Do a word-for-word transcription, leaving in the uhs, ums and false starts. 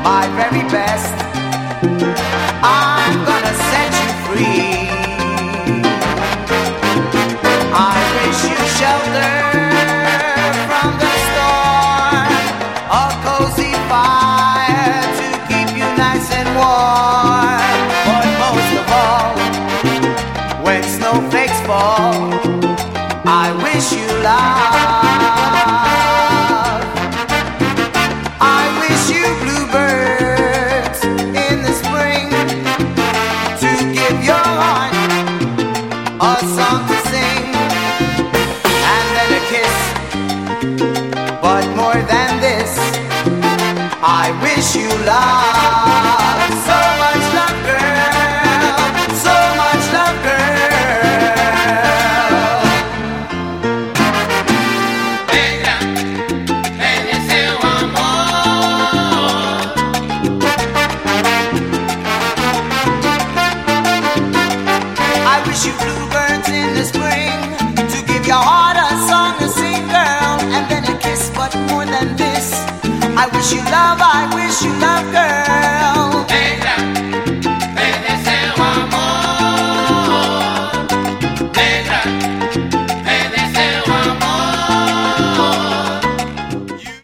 my very best. I'm gonna set you free. I wish you shelter from the storm, a cozy fire to keep you nice and warm. But most of all, when snowflakes fall, I wish you love. I wish you bluebirds in the spring to give your heart a song to sing, and then a kiss. But more than this, I wish you love. So much love, girl. So much love, girl. I wish you bluebirds in the spring to give your heart a song to sing, girl, and then a kiss. But more than this, I wish you love, I wish you love, girl.